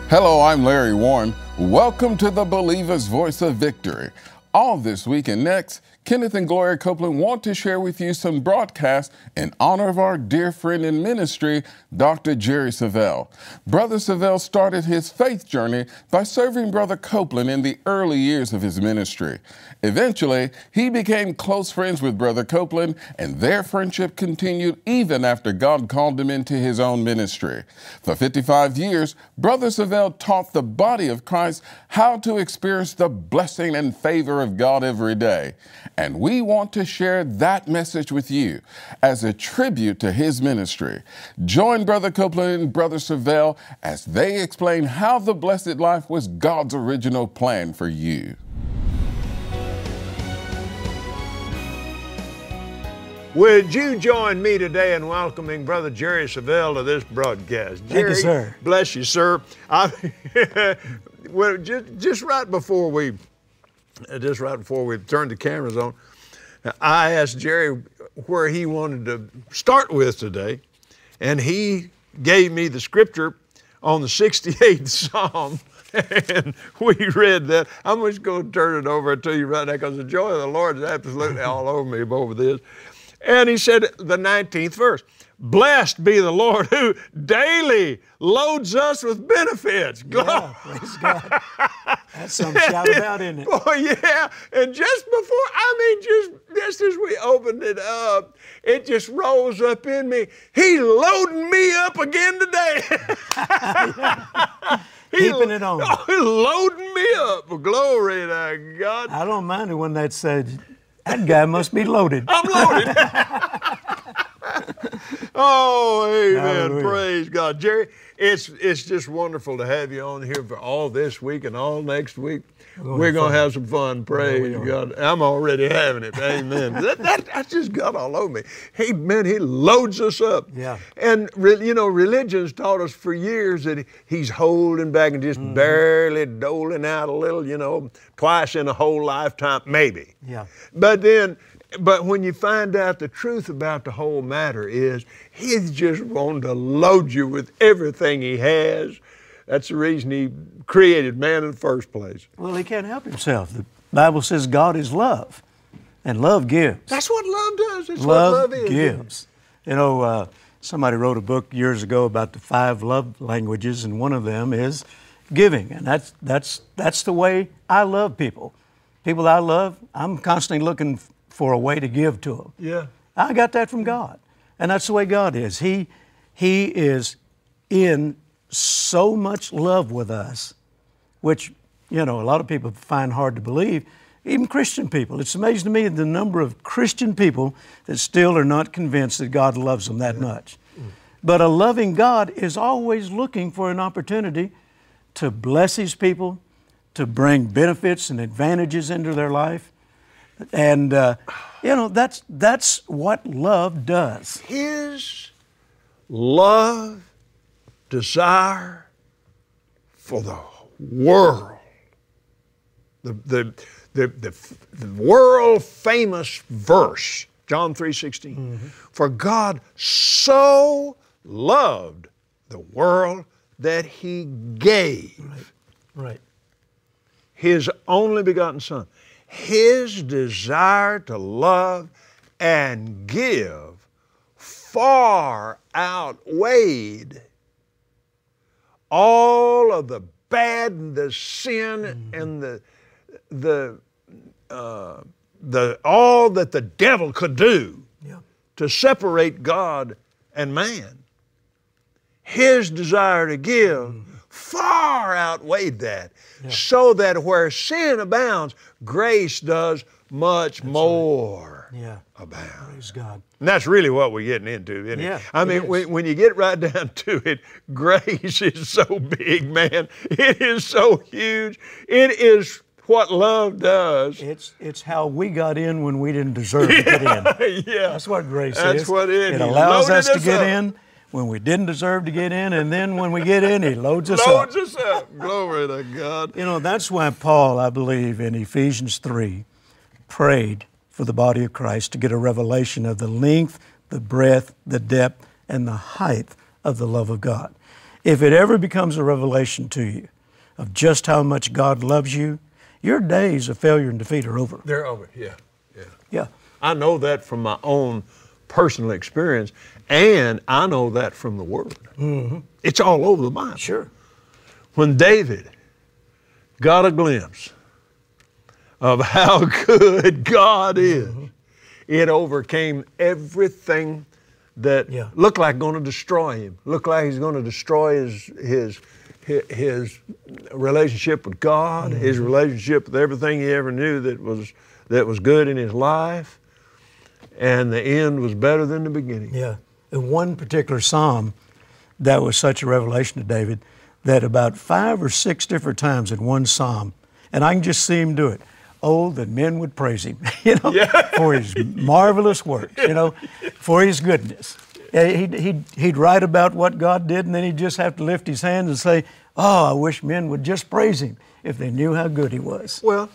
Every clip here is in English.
Hello, I'm Larry Warren. Welcome to the Believer's Voice of Victory. All this week and next, Kenneth and Gloria Copeland want to share with you some broadcasts in honor of our dear friend in ministry, Dr. Jerry Savelle. Brother Savelle started his faith journey by serving Brother Copeland in the early years of his ministry. Eventually, he became close friends with Brother Copeland, and their friendship continued even after God called him into his own ministry. For 55 years, Brother Savelle taught the body of Christ how to experience the blessing and favor of God every day. And we want to share that message with you as a tribute to his ministry. Join Brother Copeland and Brother Savelle as they explain how the blessed life was God's original plan for you. Would you join me today in welcoming Brother Jerry Savelle to this broadcast? Thank you, sir. Bless you, sir. Well, just right before we turned the cameras on, I asked Jerry where he wanted to start with today, and he gave me the scripture on the 68th Psalm, and we read that. I'm just going to turn it over to you right now because the joy of the Lord is absolutely all over me over this. And he said, the 19th verse, blessed be the Lord who daily loads us with benefits. Yeah, praise God. That's some shout about, isn't it? Oh, yeah. And just as we opened it up, it just rose up in me. He's loading me up again today. Keeping it on. Oh, he's loading me up. Glory to God. I don't mind it when that said, that guy must be loaded. I'm loaded. Oh, amen. Hallelujah. Praise God. Jerry, it's just wonderful to have you on here for all this week and all next week. We're going to have some fun. Praise God. I'm already having it. Amen. that just got all over me. He loads us up. Yeah. And, religion's taught us for years that he's holding back and just barely doling out a little, twice in a whole lifetime, maybe. Yeah. But when you find out the truth about the whole matter is he's just wanting to load you with everything he has. That's the reason he created man in the first place. Well, he can't help himself. The Bible says God is love, and love gives. That's what love does. That's love what love is. Gives. Somebody wrote a book years ago about the 5 love languages, and one of them is giving. And that's the way I love people. People I love, I'm constantly looking for a way to give to them. Yeah. I got that from God. And that's the way God is. He is in so much love with us, which, a lot of people find hard to believe, even Christian people. It's amazing to me the number of Christian people that still are not convinced that God loves them that much. But a loving God is always looking for an opportunity to bless His people, to bring benefits and advantages into their life. And, that's what love does. His love, desire for the world, the world famous verse, John 3:16, for God so loved the world that He gave Right. His only begotten Son. His desire to love and give far outweighed all of the bad and the sin and all that the devil could do to separate God and man. His desire to give far outweighed that, so that where sin abounds, grace does much more abound. Praise God. And that's really what we're getting into, isn't it? Yeah, I mean, when you get right down to it, grace is so big, man. It is so huge. It is what love does. It's how we got in when we didn't deserve to get in. Yeah. That's what grace is. That's what it is. It allows us to get in when we didn't deserve to get in, and then when we get in, He loads us up. Loads us up. Glory to God. That's why Paul, I believe, in Ephesians 3, prayed for the body of Christ to get a revelation of the length, the breadth, the depth, and the height of the love of God. If it ever becomes a revelation to you of just how much God loves you, your days of failure and defeat are over. They're over, yeah. Yeah. I know that from my own personal experience, and I know that from the Word. Mm-hmm. It's all over the Bible. Sure. When David got a glimpse of how good God is, it overcame everything that looked like going to destroy him, looked like he's going to destroy his relationship with God, his relationship with everything he ever knew that was good in his life, and the end was better than the beginning. Yeah. In one particular psalm, that was such a revelation to David that about 5 or 6 different times in one psalm, and I can just see him do it. Oh, that men would praise him, for his marvelous works, for his goodness. He'd write about what God did, and then he'd just have to lift his hands and say, oh, I wish men would just praise him if they knew how good he was. Well,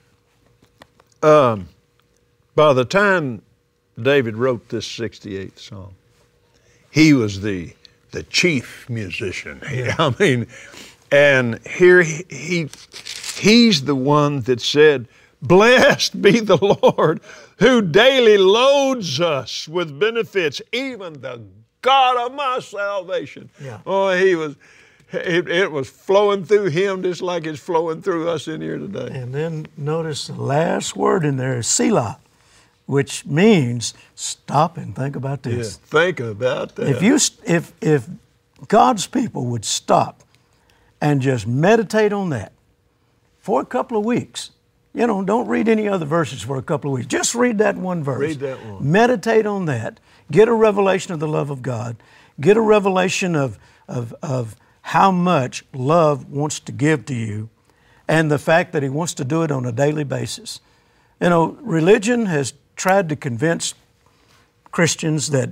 by the time David wrote this 68th Psalm, he was the chief musician. I mean, and here he's the one that said, blessed be the Lord who daily loads us with benefits, even the God of my salvation. Yeah. Oh, it was flowing through him just like it's flowing through us in here today. And then notice the last word in there is Selah, which means stop and think about this. Yeah, think about that. If God's people would stop and just meditate on that for a couple of weeks, don't read any other verses for a couple of weeks. Just read that one verse. Read that one. Meditate on that. Get a revelation of the love of God. Get a revelation of how much love wants to give to you, and the fact that He wants to do it on a daily basis. Religion has tried to convince Christians that,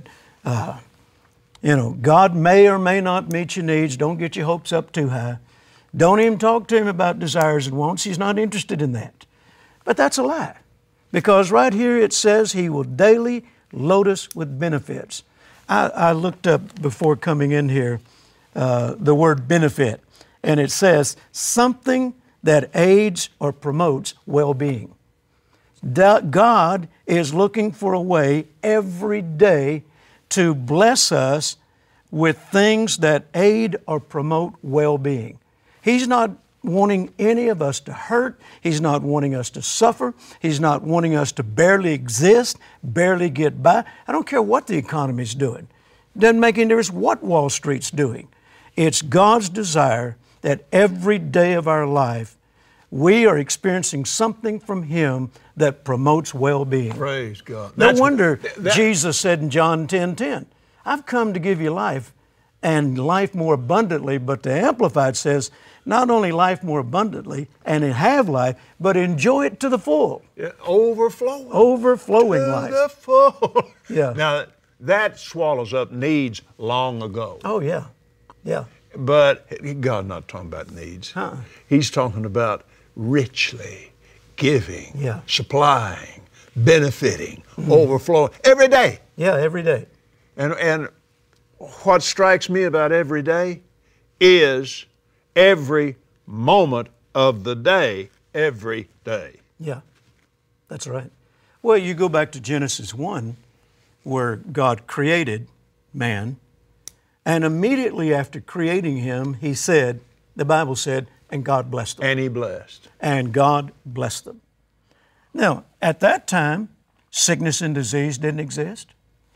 God may or may not meet your needs. Don't get your hopes up too high. Don't even talk to Him about desires and wants. He's not interested in that. But that's a lie, because right here it says He will daily load us with benefits. I looked up before coming in here the word benefit, and it says something that aids or promotes well-being. God is looking for a way every day to bless us with things that aid or promote well-being. He's not wanting any of us to hurt. He's not wanting us to suffer. He's not wanting us to barely exist, barely get by. I don't care what the economy's doing. It doesn't make any difference what Wall Street's doing. It's God's desire that every day of our life we are experiencing something from Him that promotes well-being. Praise God. No wonder Jesus said in John 10:10, I've come to give you life and life more abundantly, but the Amplified says, not only life more abundantly and have life, but enjoy it to the full. Yeah, overflowing. Overflowing to life. the full. Yeah. Now, that swallows up needs long ago. Oh, yeah. Yeah. But God's not talking about needs. He's talking about richly giving, supplying, benefiting, overflowing every day. Yeah, every day. And what strikes me about every day is every moment of the day, every day. Yeah, that's right. Well, you go back to Genesis 1, where God created man, and immediately after creating him, He said, the Bible said, and God blessed them. And He blessed. And God blessed them. Now, at that time, sickness and disease didn't exist.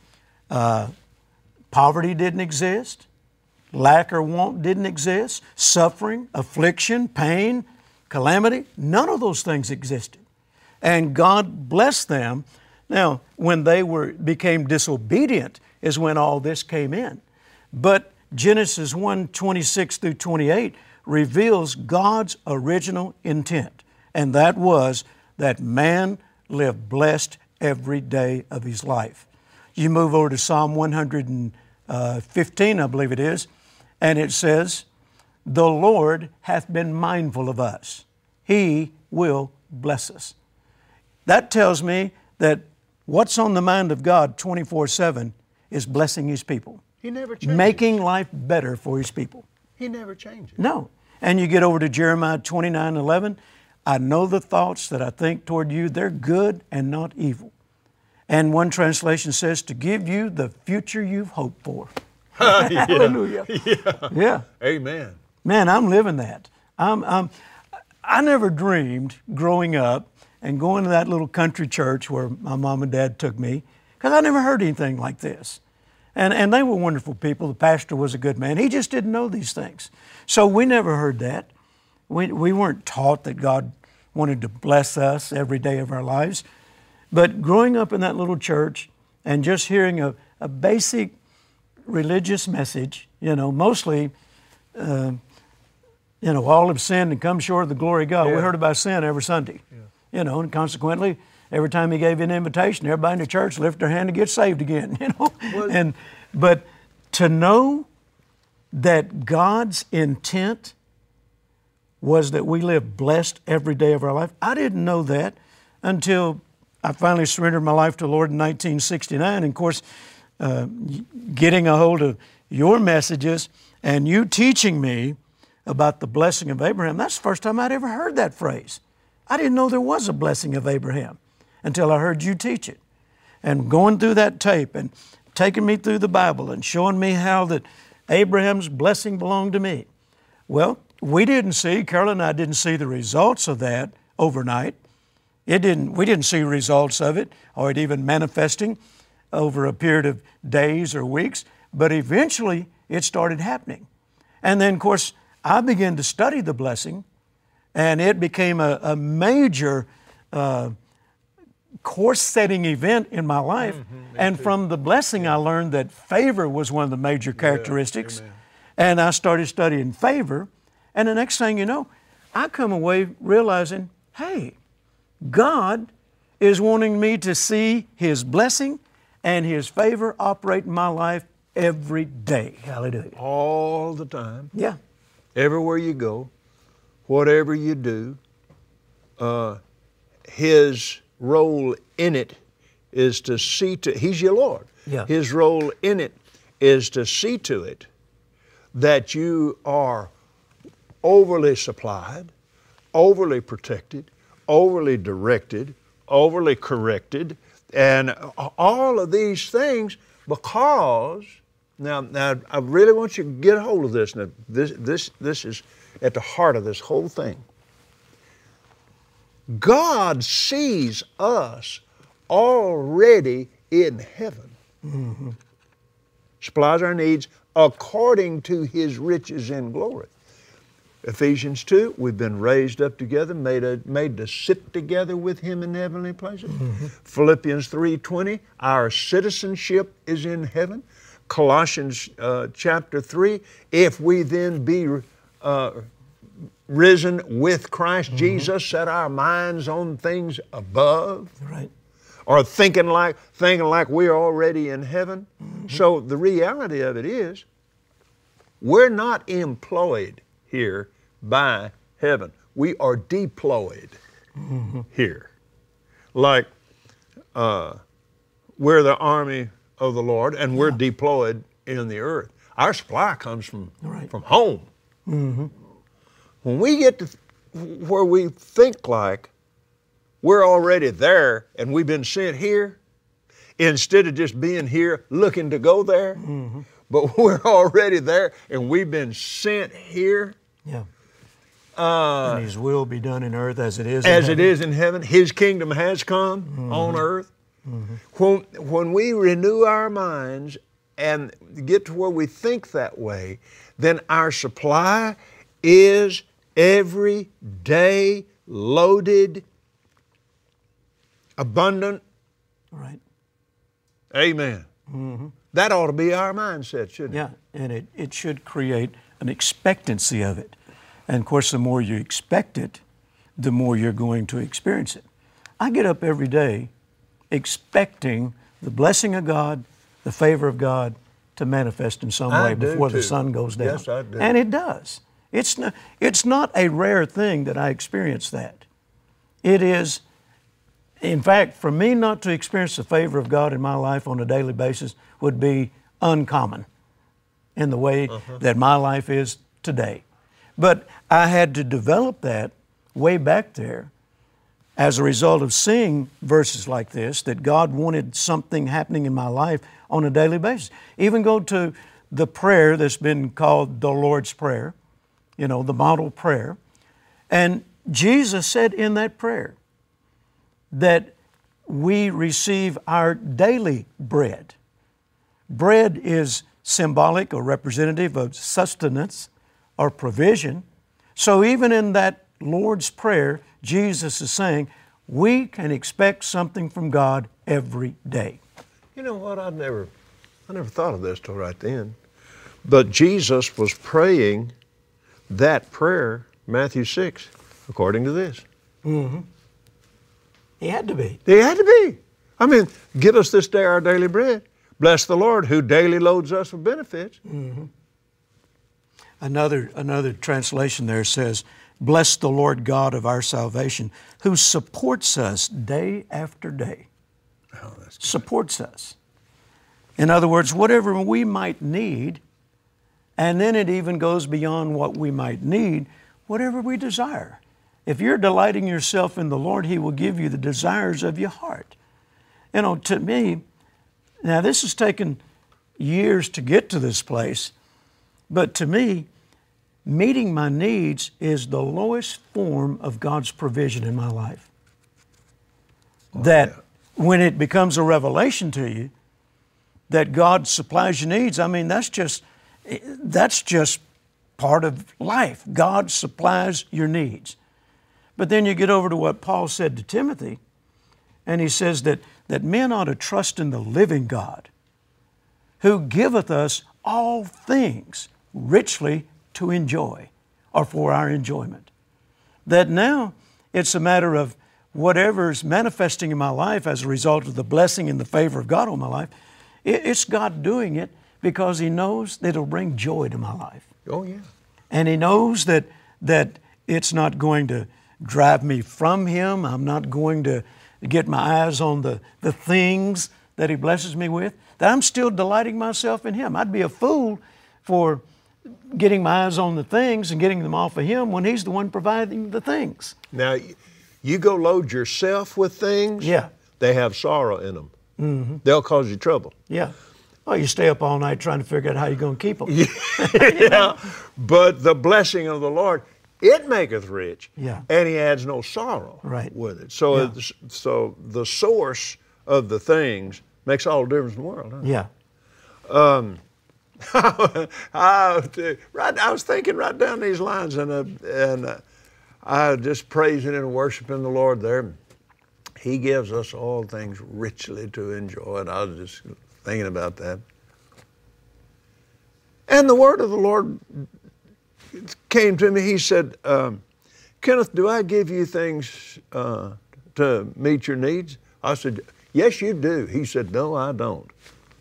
Poverty didn't exist. Lack or want didn't exist. Suffering, affliction, pain, calamity, none of those things existed. And God blessed them. Now, when they became disobedient is when all this came in. But Genesis 1:26 through 28 reveals God's original intent, and that was that man live blessed every day of his life. You move over to Psalm 115, I believe it is, and it says, the Lord hath been mindful of us. He will bless us. That tells me that what's on the mind of God 24/7 is blessing His people. He never changes. Making life better for His people. He never changes. No. And you get over to Jeremiah 29:11. I know the thoughts that I think toward you, they're good and not evil. And one translation says to give you the future you've hoped for. Yeah. Hallelujah. Yeah. Amen. Man, I'm living that. I never dreamed growing up and going to that little country church where my mom and dad took me, because I never heard anything like this. And they were wonderful people. The pastor was a good man. He just didn't know these things. So we never heard that. We weren't taught that God wanted to bless us every day of our lives. But growing up in that little church and just hearing a basic religious message, mostly, all have sinned and come short of the glory of God. Yeah. We heard about sin every Sunday. Yeah. And consequently, every time he gave you an invitation, everybody in the church lifted their hand to get saved again. Well, But to know that God's intent was that we live blessed every day of our life, I didn't know that until I finally surrendered my life to the Lord in 1969. And of course, getting a hold of your messages and you teaching me about the blessing of Abraham, that's the first time I'd ever heard that phrase. I didn't know there was a blessing of Abraham until I heard you teach it. And going through that tape and taking me through the Bible and showing me how that Abraham's blessing belonged to me. Well, Carol and I didn't see the results of that overnight. We didn't see results of it or it even manifesting over a period of days or weeks, but eventually it started happening. And then, of course, I began to study the blessing, and it became a major course-setting event in my life. And from the blessing, I learned that favor was one of the major characteristics. Amen. And I started studying favor. And the next thing you know, I come away realizing, hey, God is wanting me to see His blessing and His favor operate in my life every day. Hallelujah. All the time. Yeah. Everywhere you go, whatever you do, His role in it is to see to, He's your Lord. Yeah. His role in it is to see to it that you are overly supplied, overly protected, overly directed, overly corrected, and all of these things because, now I really want you to get a hold of this. Now, this is at the heart of this whole thing. God sees us already in heaven. Mm-hmm. Supplies our needs according to His riches in glory. Ephesians 2, we've been raised up together, made to sit together with Him in heavenly places. Mm-hmm. Philippians 3:20, our citizenship is in heaven. Colossians chapter 3, if we then be risen with Christ Jesus, set our minds on things above. Right. Or thinking like we're already in heaven. So the reality of it is, we're not employed here by heaven. We are deployed here. Like we're the army of the Lord and we're deployed in the earth. Our supply comes from home. When we get to where we think like we're already there and we've been sent here, instead of just being here looking to go there, but we're already there and we've been sent here. Yeah. And His will be done in earth as it is in as heaven. it is in heaven. His kingdom has come on earth. When we renew our minds and get to where we think that way, then our supply is every day loaded, abundant. Right. Amen. That ought to be our mindset, shouldn't it? Yeah, and it should create an expectancy of it. And of course, the more you expect it, the more you're going to experience it. I get up every day expecting the blessing of God, the favor of God to manifest in some way before the sun goes down. Yes, I do. And it does. It's not a rare thing that I experience that. It is, in fact, for me not to experience the favor of God in my life on a daily basis would be uncommon in the way that my life is today. But I had to develop that way back there as a result of seeing verses like this, that God wanted something happening in my life on a daily basis. Even go to the prayer that's been called the Lord's Prayer, the model prayer. And Jesus said in that prayer that we receive our daily bread. Bread is symbolic or representative of sustenance or provision. So even in that Lord's Prayer, Jesus is saying we can expect something from God every day. You know what? I never thought of this till right then. But Jesus was praying that prayer, Matthew 6, according to this. Mm-hmm. He had to be. He had to be. I mean, give us this day our daily bread. Bless the Lord who daily loads us with benefits. Mm-hmm. Another translation there says, bless the Lord God of our salvation, who supports us day after day. Oh, that's good. Supports us. In other words, whatever we might need, and then it even goes beyond what we might need, whatever we desire. If you're delighting yourself in the Lord, He will give you the desires of your heart. To me, now this has taken years to get to this place, but to me, meeting my needs is the lowest form of God's provision in my life. When it becomes a revelation to you that God supplies your needs, I mean, that's just part of life. God supplies your needs. But then you get over to what Paul said to Timothy, and he says that men ought to trust in the living God, who giveth us all things richly to enjoy, or for our enjoyment. That now it's a matter of whatever's manifesting in my life as a result of the blessing and the favor of God on my life, it's God doing it because He knows that it'll bring joy to my life. Oh, yeah. And He knows that it's not going to drive me from Him. I'm not going to get my eyes on the things that He blesses me with, that I'm still delighting myself in Him. I'd be a fool for getting my eyes on the things and getting them off of Him when He's the one providing the things. Now, you go load yourself with things, Yeah. they have sorrow in them. Mm-hmm. They'll cause you trouble. Yeah. Well, you stay up all night trying to figure out how you're going to keep them. Yeah. But the blessing of the Lord, it maketh rich, Yeah. and He adds no sorrow Right. with it. So, Yeah. so the source of the things makes all the difference in the world. Huh? Yeah. I was thinking right down these lines, and I was just praising and worshiping the Lord there. He gives us all things richly to enjoy, and I was just thinking about that. And the word of the Lord came to me. He said, Kenneth, do I give you things to meet your needs? I said, yes, you do. He said, no, I don't.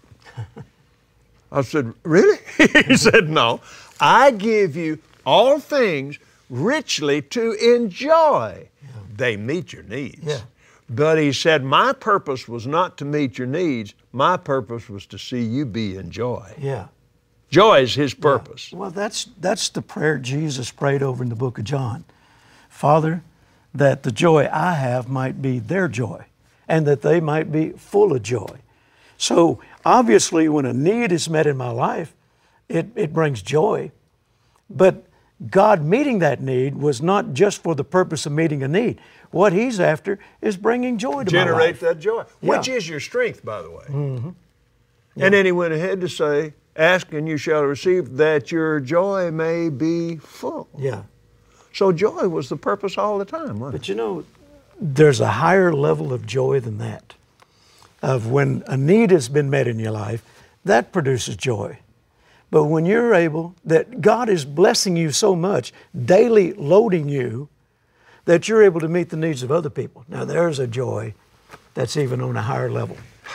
I said, really? He said, no, I give you all things richly to enjoy. Yeah. They meet your needs. Yeah. But he said, my purpose was not to meet your needs. My purpose was to see you be in joy. Yeah. Joy is His purpose. Yeah. Well, that's the prayer Jesus prayed over in the book of John. Father, that the joy I have might be their joy, and that they might be full of joy. So obviously when a need is met in my life, it brings joy. But God meeting that need was not just for the purpose of meeting a need. What He's after is bringing joy to my life. Generate that joy, Yeah. which is your strength, by the way. Mm-hmm. Yeah. And then He went ahead to say, ask and you shall receive, that your joy may be full. Yeah. So joy was the purpose all the time, wasn't But you know, there's a higher level of joy than that. Of when a need has been met in your life, that produces joy. But when you're able, that God is blessing you so much, daily loading you, that you're able to meet the needs of other people. Now there's a joy that's even on a higher level.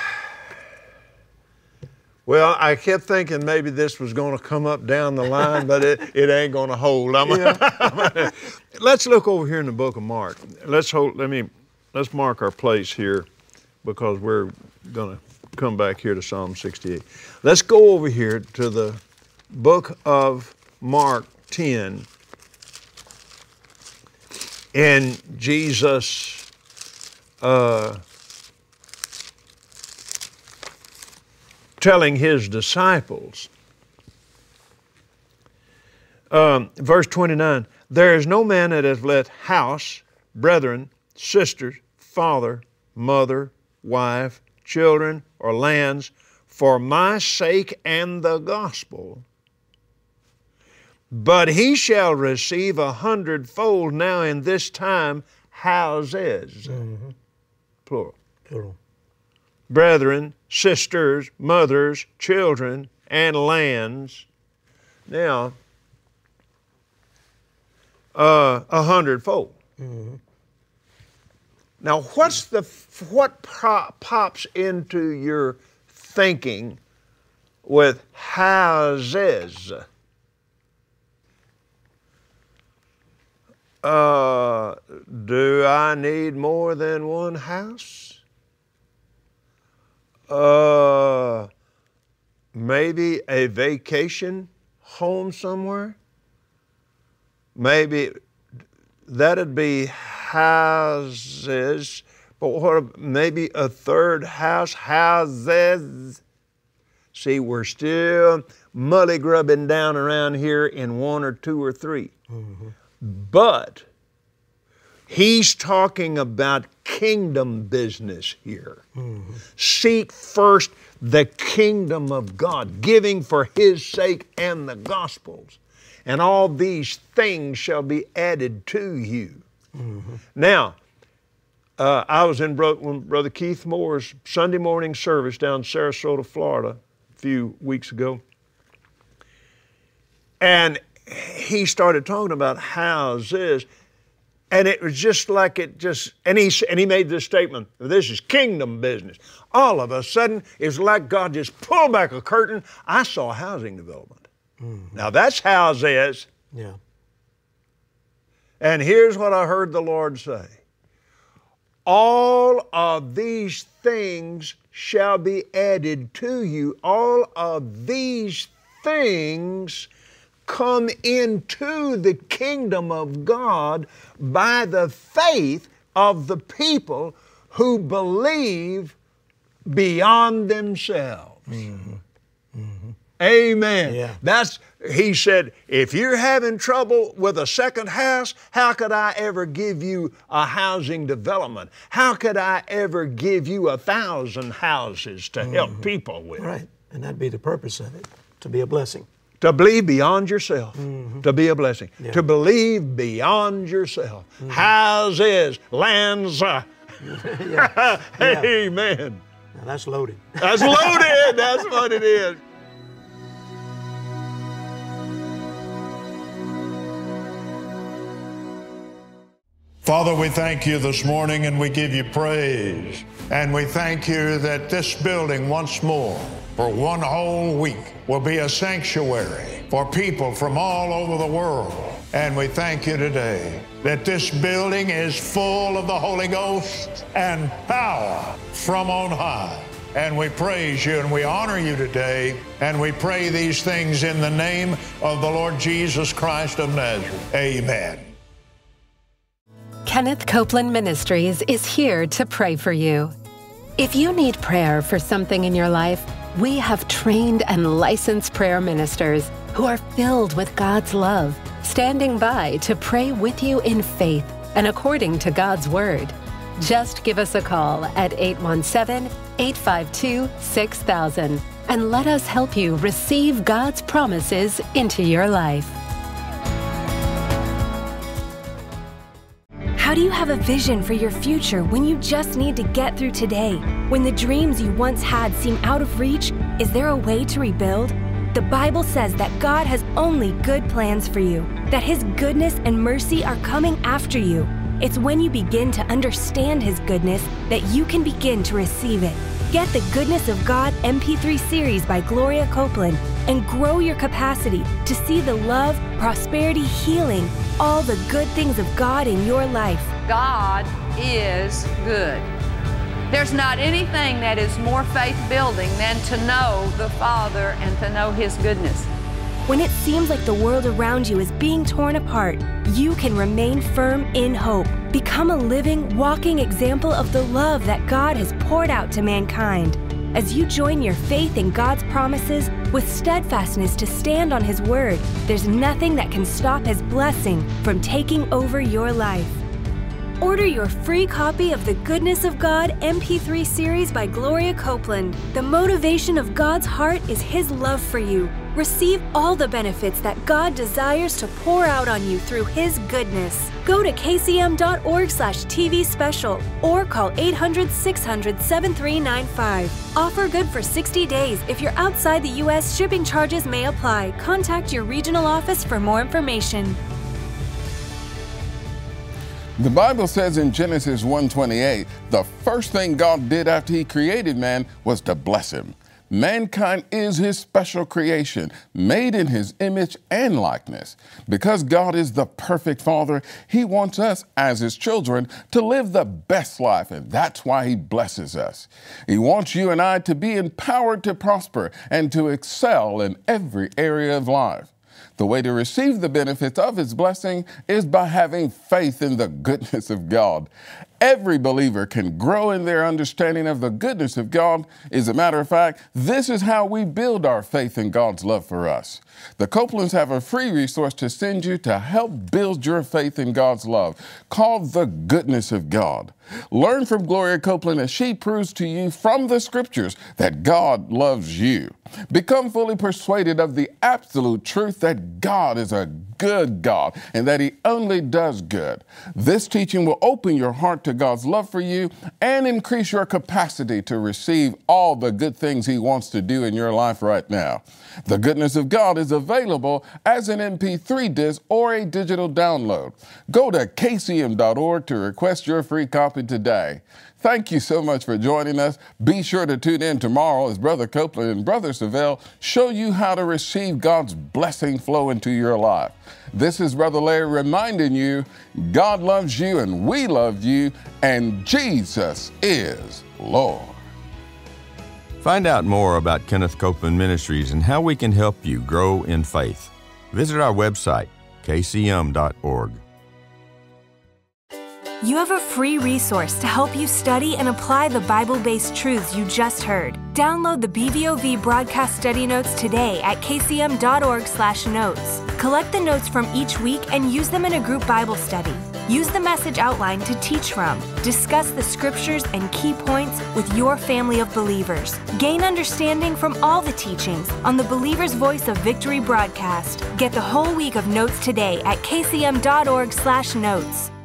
Well, I kept thinking maybe this was going to come up down the line, but it ain't going to hold. Let's look over here in the book of Mark. Let's mark our place here, because we're going to come back here to Psalm 68. Let's go over here to the book of Mark 10, and Jesus telling his disciples, verse 29, there is no man that has left house, brethren, sisters, father, mother, wife, children, or lands for my sake and the gospel, but he shall receive 100-fold now in this time houses, plural. Brethren, sisters, mothers, children, and lands. Now, 100-fold. Now, what pops into your thinking with houses? Do I need more than one house? Maybe a vacation home somewhere? Maybe that'd be houses, but what, maybe a third house, houses. See, we're still mully grubbing down around here in one or two or three. But he's talking about kingdom business here. Seek first the kingdom of God, giving for His sake and the gospels. And all these things shall be added to you. Now, I was in Brother Keith Moore's Sunday morning service down in Sarasota, Florida, a few weeks ago. And he started talking about houses. And it was just like and he made this statement, this is kingdom business. All of a sudden, it's like God just pulled back a curtain. I saw housing development. Now that's houses. Yeah. And here's what I heard the Lord say. All of these things shall be added to you. All of these things come into the kingdom of God by the faith of the people who believe beyond themselves. Amen. Yeah. He said, if you're having trouble with a second house, how could I ever give you a housing development? How could I ever give you 1,000 houses to help people with? Right. And that'd be the purpose of it, to be a blessing. To believe beyond yourself, to be a blessing. Yeah. To believe beyond yourself. Houses, lands. Yeah. Amen. Now that's loaded. That's loaded. That's what it is. Father, we thank you this morning and we give you praise. And we thank you that this building once more, for one whole week, will be a sanctuary for people from all over the world. And we thank you today that this building is full of the Holy Ghost and power from on high. And we praise you and we honor you today. And we pray these things in the name of the Lord Jesus Christ of Nazareth. Amen. Kenneth Copeland Ministries is here to pray for you. If you need prayer for something in your life, we have trained and licensed prayer ministers who are filled with God's love, standing by to pray with you in faith and according to God's Word. Just give us a call at 817-852-6000 and let us help you receive God's promises into your life. How do you have a vision for your future when you just need to get through today? When the dreams you once had seem out of reach, is there a way to rebuild? The Bible says that God has only good plans for you, that His goodness and mercy are coming after you. It's when you begin to understand His goodness that you can begin to receive it. Get the Goodness of God MP3 series by Gloria Copeland and grow your capacity to see the love, prosperity, healing, all the good things of God in your life. God is good. There's not anything that is more faith-building than to know the Father and to know His goodness. When it seems like the world around you is being torn apart, you can remain firm in hope. Become a living, walking example of the love that God has poured out to mankind. As you join your faith in God's promises with steadfastness to stand on His word, there's nothing that can stop His blessing from taking over your life. Order your free copy of the Goodness of God MP3 series by Gloria Copeland. The motivation of God's heart is His love for you. Receive all the benefits that God desires to pour out on you through His goodness. Go to kcm.org/TV special or call 800-600-7395. Offer good for 60 days. If you're outside the U.S., shipping charges may apply. Contact your regional office for more information. The Bible says in Genesis 1:28, the first thing God did after He created man was to bless him. Mankind is His special creation, made in His image and likeness. Because God is the perfect Father, He wants us as His children to live the best life, and that's why He blesses us. He wants you and I to be empowered to prosper and to excel in every area of life. The way to receive the benefits of His blessing is by having faith in the goodness of God. Every believer can grow in their understanding of the goodness of God. As a matter of fact, this is how we build our faith in God's love for us. The Copelands have a free resource to send you to help build your faith in God's love, called The Goodness of God. Learn from Gloria Copeland as she proves to you from the Scriptures that God loves you. Become fully persuaded of the absolute truth that God is a good God and that He only does good. This teaching will open your heart to God's love for you and increase your capacity to receive all the good things He wants to do in your life right now. The Goodness of God is available as an MP3 disc or a digital download. Go to kcm.org to request your free copy today. Thank you so much for joining us. Be sure to tune in tomorrow as Brother Copeland and Brother Savelle show you how to receive God's blessing flow into your life. This is Brother Larry reminding you, God loves you and we love you, and Jesus is Lord. Find out more about Kenneth Copeland Ministries and how we can help you grow in faith. Visit our website, kcm.org. You have a free resource to help you study and apply the Bible-based truths you just heard. Download the BVOV broadcast study notes today at kcm.org/notes. Collect the notes from each week and use them in a group Bible study. Use the message outline to teach from. Discuss the scriptures and key points with your family of believers. Gain understanding from all the teachings on the Believer's Voice of Victory broadcast. Get the whole week of notes today at kcm.org/notes.